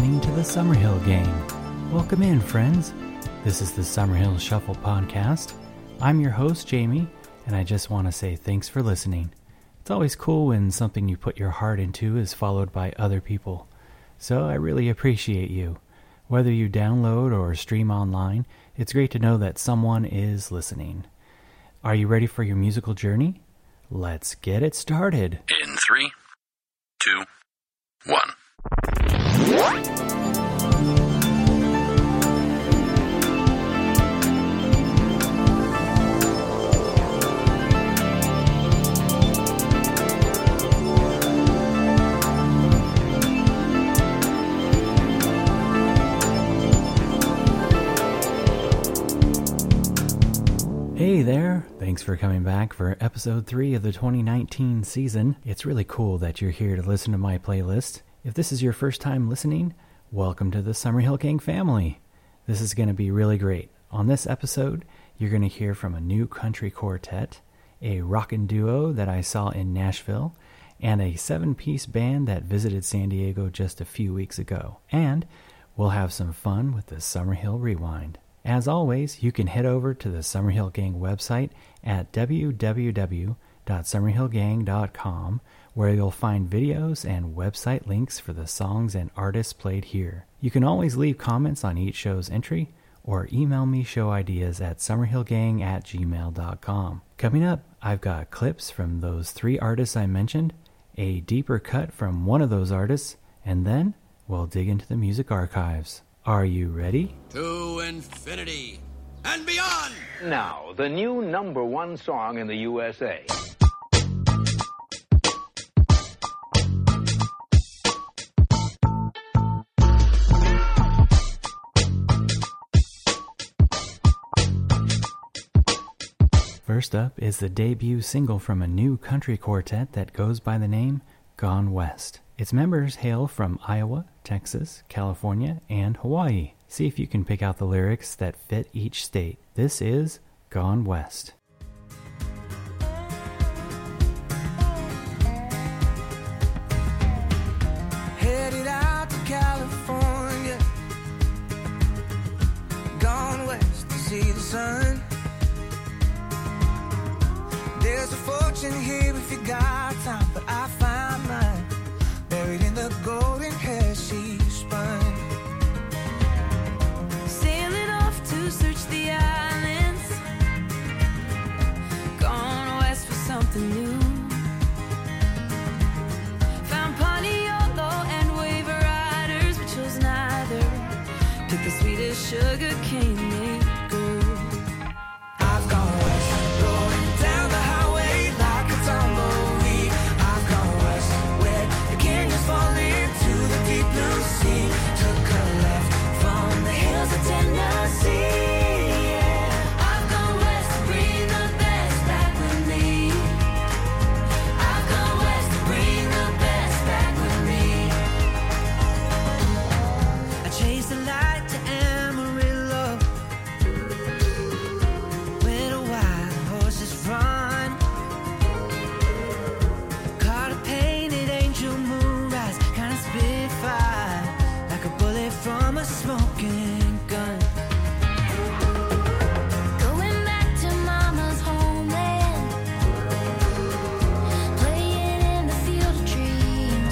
listening to the Summerhill Gang. Welcome in, friends. This is the Summerhill Shuffle podcast. I'm your host, Jamie, and I just want to say thanks for listening. It's always cool when something you put your heart into is followed by other people. So I really appreciate you. Whether you download or stream online, it's great to know that someone is listening. Are you ready for your musical journey? Let's get it started. In 3, 2, 1. Hey there, thanks for coming back for episode 3 of the 2019 season. It's really cool that you're here to listen to my playlist. If this is your first time listening, welcome to the Summerhill Gang family. This is going to be really great. On this episode, you're going to hear from a new country quartet, a rockin' duo that I saw in Nashville, and a 7-piece band that visited San Diego just a few weeks ago. And we'll have some fun with the Summerhill Rewind. As always, you can head over to the Summerhill Gang website at www.summerhillgang.com, where you'll find videos and website links for the songs and artists played here. You can always leave comments on each show's entry or email me show ideas at summerhillgang@gmail.com. Coming up, I've got clips from those 3 artists I mentioned, a deeper cut from one of those artists, and then we'll dig into the music archives. Are you ready? To infinity and beyond! Now, the new #1 song in the USA. First up is the debut single from a new country quartet that goes by the name Gone West. Its members hail from Iowa, Texas, California, and Hawaii. See if you can pick out the lyrics that fit each state. This is Gone West. Headed out to California, gone west to see the sun. There's a fortune here if you got time, but I find mine buried in the golden hair she spun. Sailing off to search the islands, gone west for something new. Found Pontiolo and wave riders, but chose neither. Took the sweetest sugar cane they grew. I've gone west, rolling down the highway like a tumbleweed. I've gone west, where the canyons fall into the deep blue sea. Took a left from the hills of Tennessee. Yeah. I've gone west to bring the best back with me. I've gone west to bring the best back with me. I chased the light to Amarillo, where the wild horses run. Caught a painted angel moonrise, kind of spitfire, like a bullet from a smoking gun. Going back to mama's homeland, playing in the field of dreams.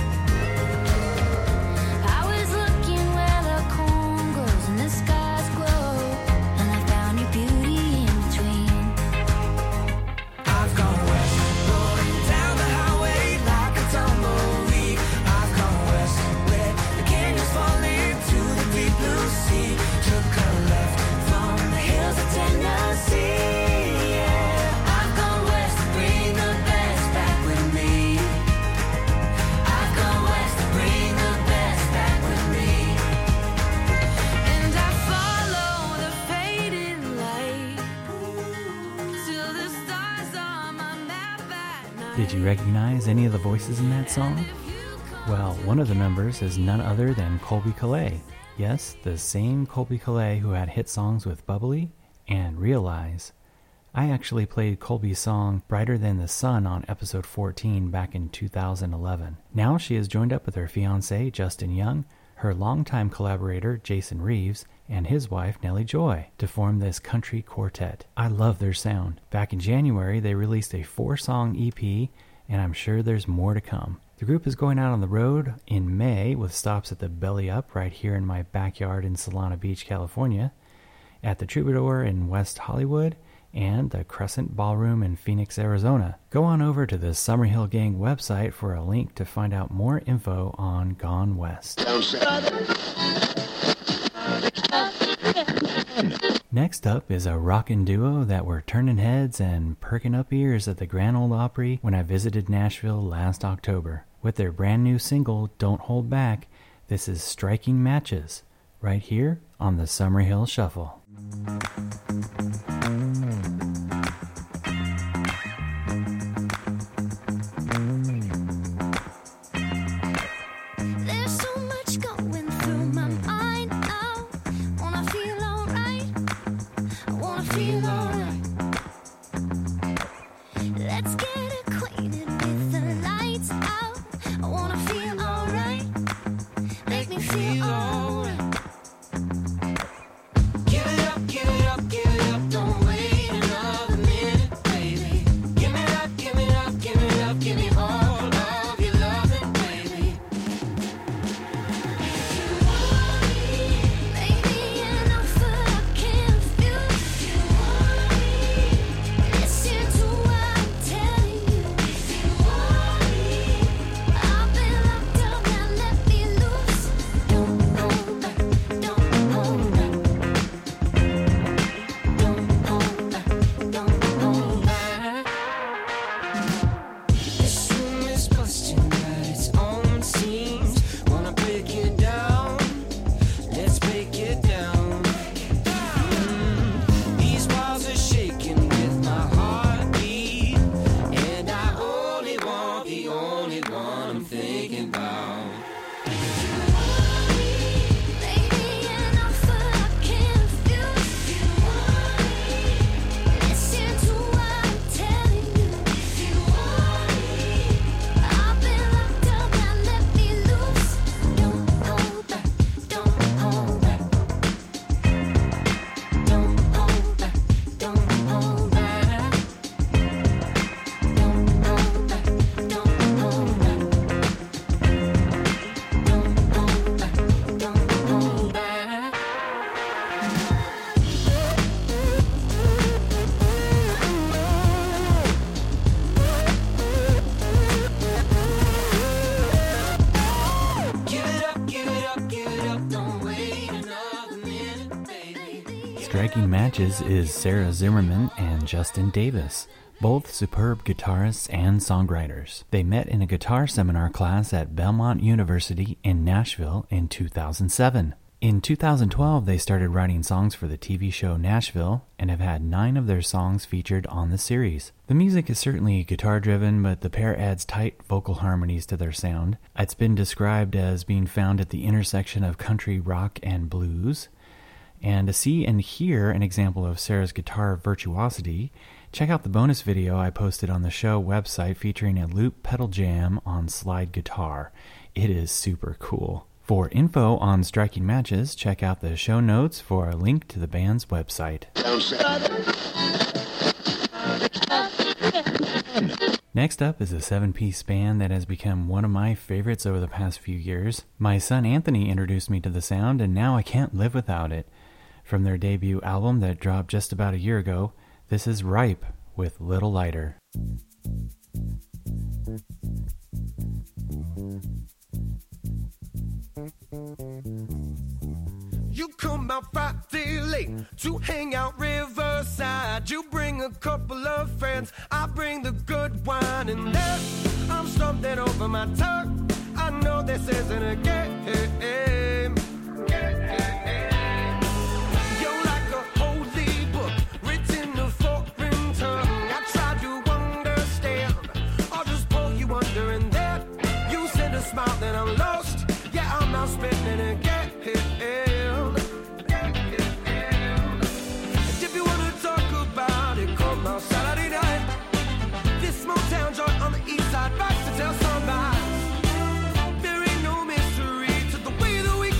I was looking where the corn grows and the skies glow, and I found your beauty in between. I've gone west, rolling down the highway like a tumbleweed. I've gone west, where the canyons fall into the deep blue sea. Took a left from the hills of Tennessee. Yeah. I've gone west to bring the best back with me. I've gone west to bring the best back with me. And I follow the fading light till the stars on my map at night. Did you recognize any of the voices in that song? Well, one of the members is none other than Colby Calais. Yes, the same Colby Calais who had hit songs with Bubbly and Realize. I actually played Colby's song Brighter Than the Sun on episode 14 back in 2011. Now she has joined up with her fiancé, Justin Young, her longtime collaborator Jason Reeves and his wife Nellie Joy to form this country quartet. I love their sound. Back in January, they released a 4-song EP, and I'm sure there's more to come. The group is going out on the road in May with stops at the Belly Up right here in my backyard in Solana Beach, California, at the Troubadour in West Hollywood, and the Crescent Ballroom in Phoenix, Arizona. Go on over to the Summerhill Gang website for a link to find out more info on Gone West. Next up is a rockin' duo that were turning heads and perking up ears at the Grand Ole Opry when I visited Nashville last October. With their brand new single, Don't Hold Back, this is Striking Matches, right here on the Summerhill Shuffle. There's so much going through my mind now. Wanna feel alright. I wanna feel alright. Let's get acquainted with the lights out. I wanna feel alright. Make me feel alright. Give it up, give it up, give it up. Don't wait another minute, baby. Give me up, give me up, give me up, give me all of your loving, baby. Maybe enough that I can't refuse. Listen to what I'm telling you. I've been locked up, now let me loose. Don't hold back, don't hold back. Don't hold back, don't hold back. This room is busting at its own seams. Wanna break it down? Let's break it down. These walls are shaking with my heartbeat, and I only want the only one I'm thinking about. Maybe enough that I can't refuse. Listen to what I'm telling you. I've been locked up, now let me loose. Don't hold back, don't hold back. Don't hold back, don't hold back. Don't hold back, don't hold back. Don't hold back, don't hold back. Give it up, give it up, give it up. Don't wait another minute, baby. Striking Matches is Sarah Zimmerman and Justin Davis, both superb guitarists and songwriters. They met in a guitar seminar class at Belmont University in Nashville in 2007. In 2012, they started writing songs for the TV show Nashville and have had 9 of their songs featured on the series. The music is certainly guitar-driven, but the pair adds tight vocal harmonies to their sound. It's been described as being found at the intersection of country rock and blues. And to see and hear an example of Sarah's guitar virtuosity, check out the bonus video I posted on the show website featuring a loop pedal jam on slide guitar. It is super cool. For info on Striking Matches, check out the show notes for a link to the band's website. Next up is a 7-piece band that has become one of my favorites over the past few years. My son Anthony introduced me to the sound, and now I can't live without it. From their debut album that dropped just about a year ago, this is Ripe with Little Lighter. You come out Friday late to hang out Riverside. You bring a couple of friends, I bring the good wine. And there, I'm stumbling over my tongue. I know this isn't a game. You're like a holy book written in a foreign tongue. I try to understand, I'll just pull you under. And there, you send a smile, then I'm lost. Yeah, I'm not spending again. Saturday night, this small town joint on the east side, back to tell sunrise. There ain't no mystery to the way that we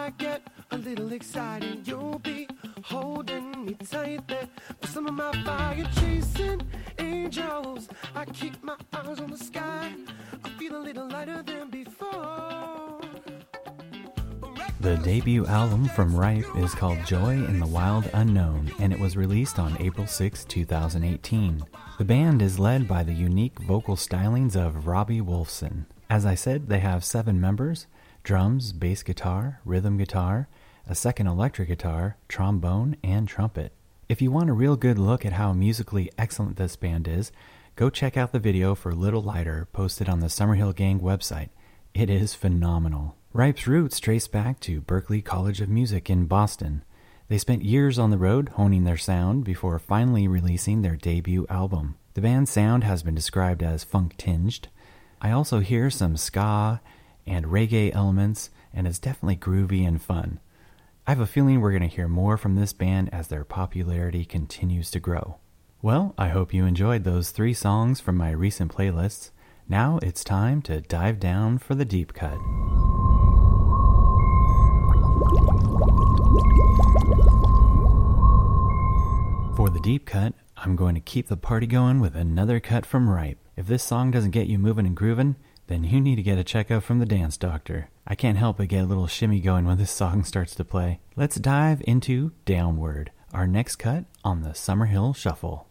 I get a little excited, you'll be holding me tight there. For some of my fire chasing angels, I keep my eyes on the sky. I feel a little lighter than before. The debut album from Ripe is called Joy in the Wild Unknown, and it was released on April 6, 2018. The band is led by the unique vocal stylings of Robbie Wolfson. As I said, they have 7 members: drums, bass guitar, rhythm guitar, a second electric guitar, trombone, and trumpet. If you want a real good look at how musically excellent this band is, go check out the video for Little Lighter posted on the Summerhill Gang website. It is phenomenal. Ripe's roots trace back to Berklee College of Music in Boston. They spent years on the road honing their sound before finally releasing their debut album. The band's sound has been described as funk-tinged. I also hear some ska and reggae elements, and it's definitely groovy and fun. I have a feeling we're going to hear more from this band as their popularity continues to grow. Well, I hope you enjoyed those 3 songs from my recent playlists. Now it's time to dive down for the deep cut. For the deep cut, I'm going to keep the party going with another cut from Ripe. If this song doesn't get you moving and grooving, then you need to get a checkup from the dance doctor. I can't help but get a little shimmy going when this song starts to play. Let's dive into Downward, our next cut on the Summerhill Shuffle.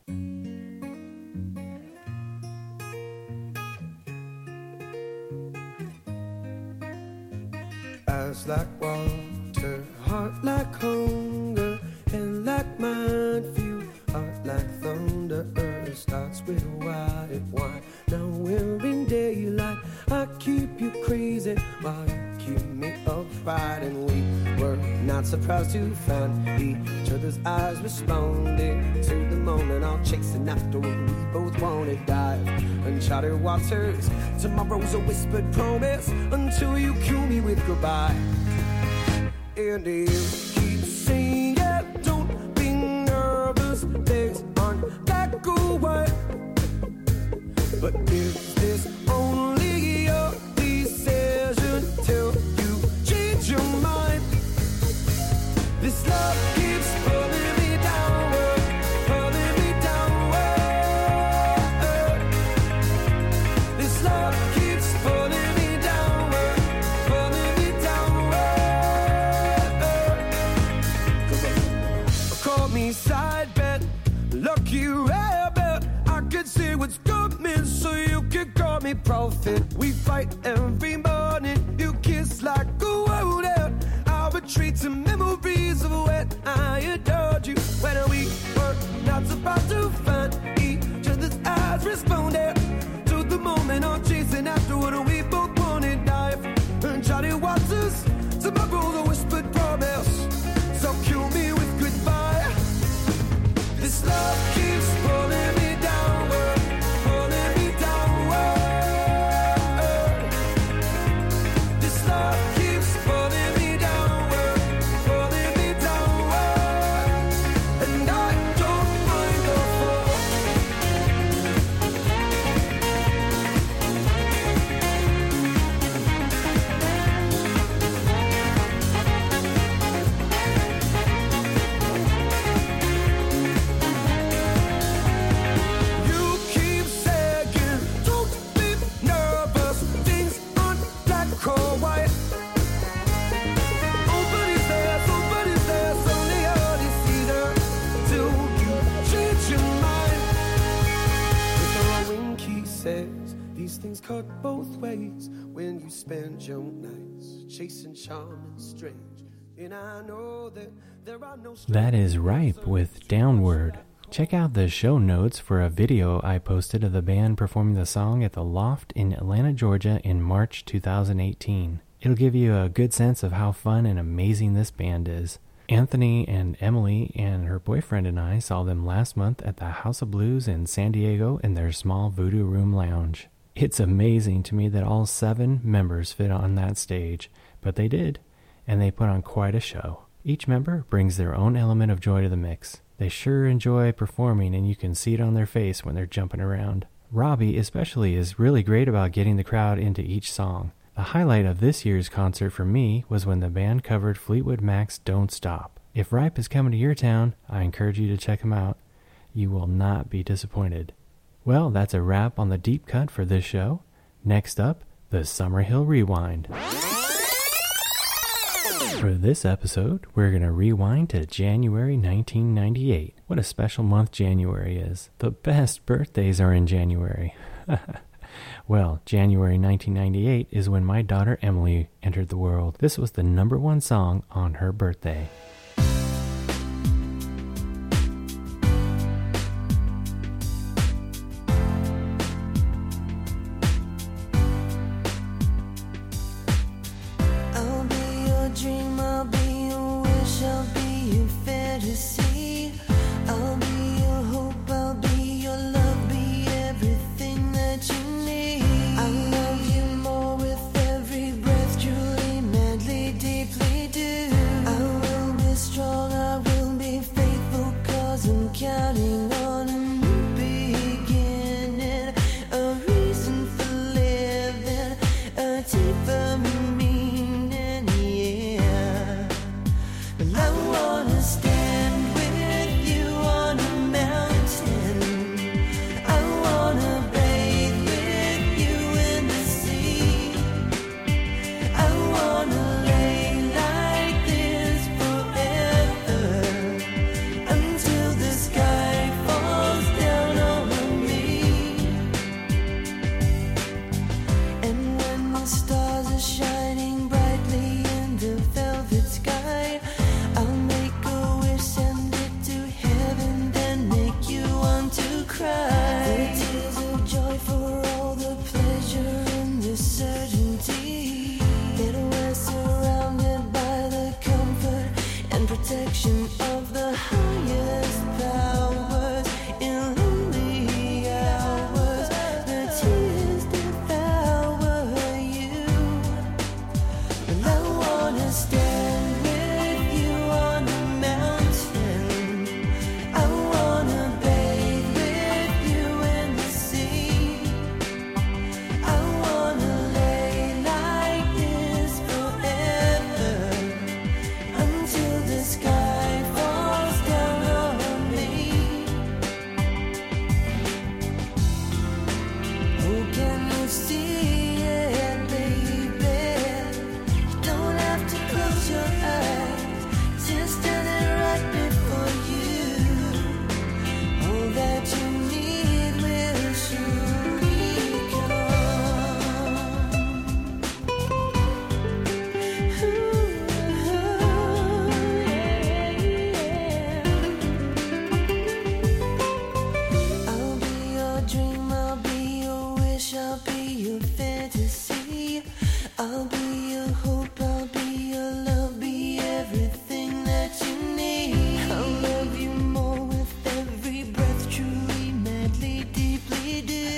Eyes like water, heart like hunger, and like mine, feel heart like thunder. Earth starts with white wine. Now we're in daylight. I keep you crazy while you keep me upright. And we were not surprised to find each other's eyes responding to the moment. All chasing after what we both wanted. Dive uncharted waters. Tomorrow's a whispered promise until you cue me with goodbye. And you keep saying, yeah, don't be nervous. Things aren't that good. But is this only your decision till you change your mind? This love keeps pulling me downward, pulling me downward. This love keeps pulling me downward, pulling me downward. Call me side bet, lucky rabbit. I could see what's coming, so you can call me prophet. We fight every morning, you kiss like a wounded. I retreat to memories of when I adored you. When we were not supposed to find each other's eyes responded to the moment of chasing after what we both wanted. Dive uncharted waters, tomorrow's a whispered promise. So kill me with goodbye. This love keeps pulling me downward, pulling me downward. This love keeps pulling me downward, pulling me downward. And I don't mind the fall. You keep saying, don't be nervous. Things aren't black or white. Nobody's there, only only see there till you change your mind. If the Winky says these things cut both ways when you spend your nights chasing charm and strange. And I know that there are no That is Ripe with Downward. Check out the show notes for a video I posted of the band performing the song at the Loft in Atlanta, Georgia in March 2018. It'll give you a good sense of how fun and amazing this band is. Anthony and Emily and her boyfriend and I saw them last month at the House of Blues in San Diego in their small Voodoo Room lounge. It's amazing to me that all 7 members fit on that stage, but they did, and they put on quite a show. Each member brings their own element of joy to the mix. They sure enjoy performing, and you can see it on their face when they're jumping around. Robbie especially is really great about getting the crowd into each song. The highlight of this year's concert for me was when the band covered Fleetwood Mac's Don't Stop. If Ripe is coming to your town, I encourage you to check him out. You will not be disappointed. Well, that's a wrap on the deep cut for this show. Next up, the Summerhill Rewind. For this episode, we're going to rewind to January 1998. What a special month January is. The best birthdays are in January. Well, January 1998 is when my daughter Emily entered the world. This was the #1 song on her birthday. I'll be your dream, I'll be your wish, I'll be your fantasy. I'll be your hope, I'll be your love, be everything that you need. I love you more with every breath, truly, madly, deeply do. I will be strong, I will be faithful, 'cause I'm counting on a new beginning, a reason for living, a deeper meaning, yeah. Well, I wanna stand with you on a mountain. I wanna bathe with you in the sea. I wanna lay like this forever, until the sky falls down on me. And when the stars are shining brightly in the velvet sky, I'll make a wish, send it to heaven, then make you want to cry. The tears of joy for all the pleasure and the certainty that we're surrounded by the comfort and protection of the highest powers. In lonely hours, the tears devour you. Well, I wanna stand with you on a mountain. I wanna bathe with you in the sea. I wanna lay like this forever, until the sky falls down on me. Oh, can you see it, baby? You don't have to close your eyes, just standing right before you. All that you need will surely come. I'll be your dream, I'll be your wish, I'll be your fantasy. I'll be your hope, I'll be your love, be everything that you need. I'll love you more with every breath, truly, madly, deeply do.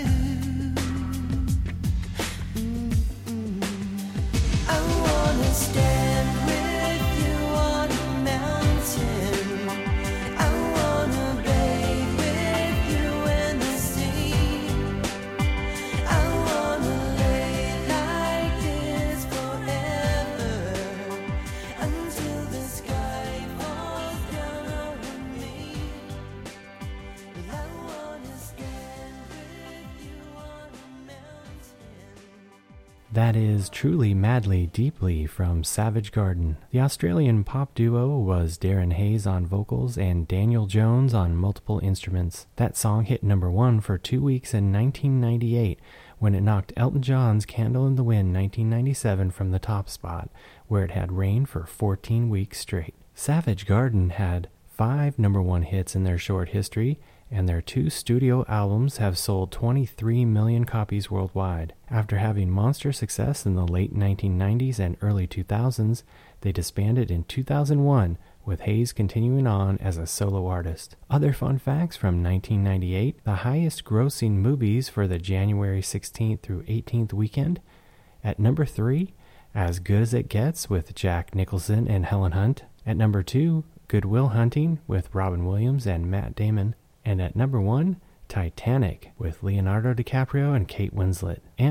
I wanna stand with you on a mountain. I wanna bathe with you in the sea. I wanna lay like this forever, until the sky falls down on me. Well, I wanna stand with you on a mountain. That is Truly Madly Deeply from Savage Garden. The Australian pop duo was Darren Hayes on vocals and Daniel Jones on multiple instruments. That song hit #1 for 2 weeks in 1998 when it knocked Elton John's Candle in the Wind 1997 from the top spot, where it had reigned for 14 weeks straight. Savage Garden had 5 #1 hits in their short history, and their 2 studio albums have sold 23 million copies worldwide. After having monster success in the late 1990s and early 2000s, they disbanded in 2001, with Hayes continuing on as a solo artist. Other fun facts from 1998, the highest grossing movies for the January 16th through 18th weekend. At #3, As Good as It Gets with Jack Nicholson and Helen Hunt. At #2, Good Will Hunting with Robin Williams and Matt Damon. And at #1, Titanic with Leonardo DiCaprio and Kate Winslet. And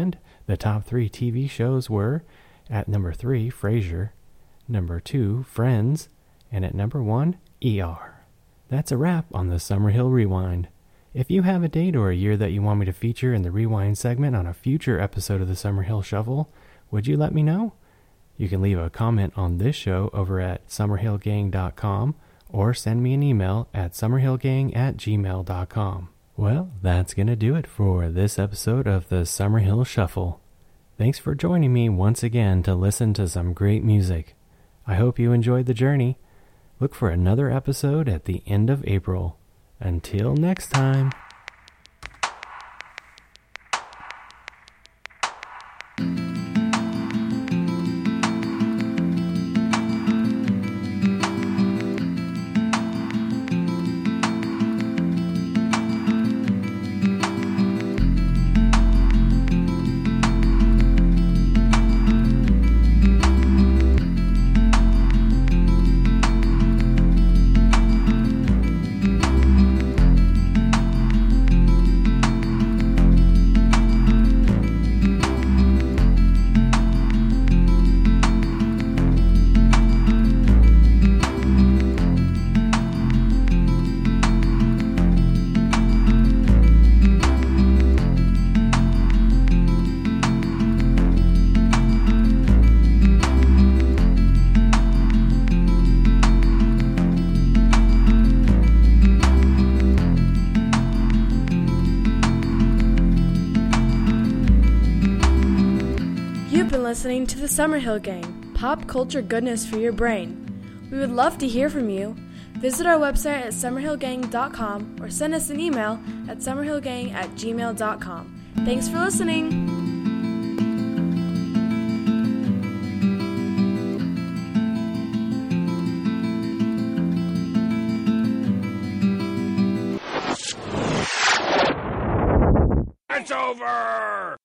The top 3 TV shows were, at number 3, Frasier, number 2, Friends, and at number 1, ER. That's a wrap on the Summerhill Rewind. If you have a date or a year that you want me to feature in the Rewind segment on a future episode of the Summerhill Shuffle, would you let me know? You can leave a comment on this show over at summerhillgang.com or send me an email at summerhillgang@gmail.com. Well, that's going to do it for this episode of the Summerhill Shuffle. Thanks for joining me once again to listen to some great music. I hope you enjoyed the journey. Look for another episode at the end of April. Until next time. Listening to the Summerhill Gang, pop culture goodness for your brain. We would love to hear from you. Visit our website at summerhillgang.com or send us an email at summerhillgang@gmail.com. Thanks for listening. It's over!